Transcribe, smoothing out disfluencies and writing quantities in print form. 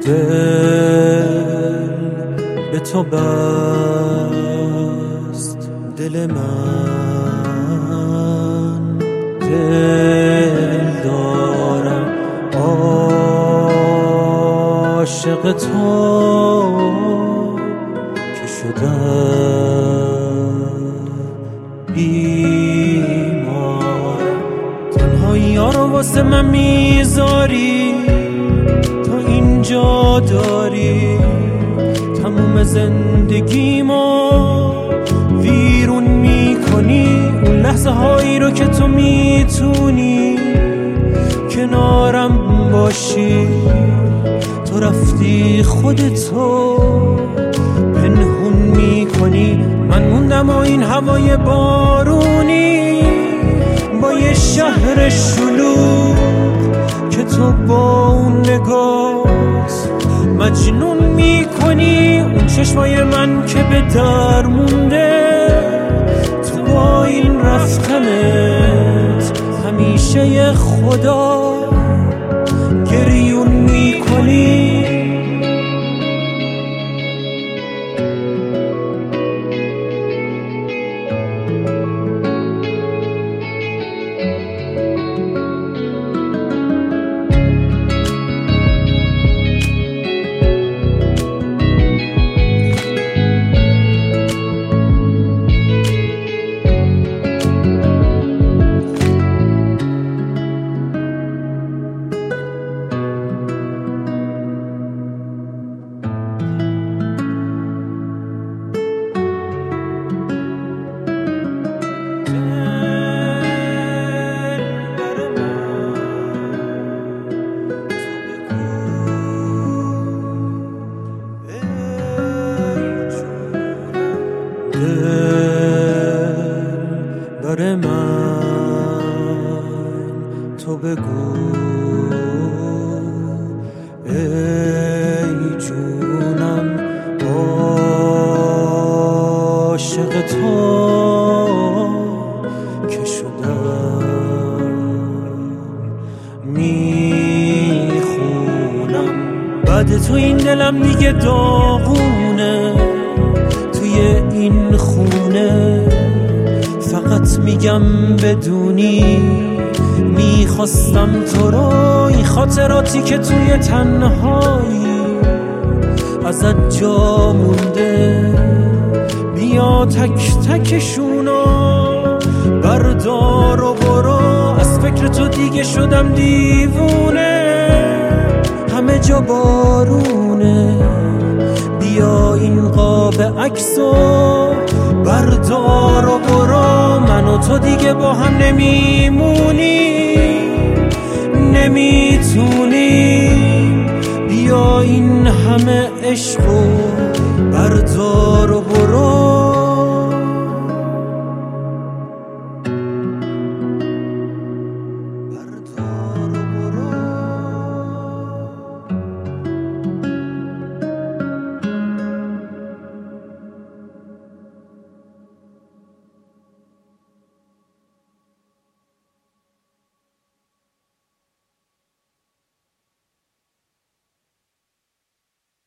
دل به تو بست دل من، دل دارم عاشق تو که شدم بیمار. تنهایی ها رو واسه من میذاری، تو اینجا داری تموم زندگیمو ویرون میکنی. اون لحظه هایی رو که تو میتونی کنارم باشی، تو رفتی خودتو پنهون میکنی. من موندم و این هوای بارونی با یه شهر شلوغ که تو با اون نگاهت مجنون میکنی. اون چشمای من که به در مونده، تو با این رفتنت همیشه خدا گریون میکنی. بر من تو بگو ای جونم، عاشق تو که شدم میخونم. بعد تو این دلم دیگه داغونه، توی این خونه فقط میگم بدونی میخواستم تو رو. این خاطراتی که توی تنهایی ازت جا مونده، بیا تک تکشونو بردار و برو. از فکر تو دیگه شدم دیوونه، همه جا بارونه. بیا این قاب عکسو بردار و برو. من و تو دیگه با هم نمیمونیم، نمیتونیم. بیا این همه عشقو بردار و برو.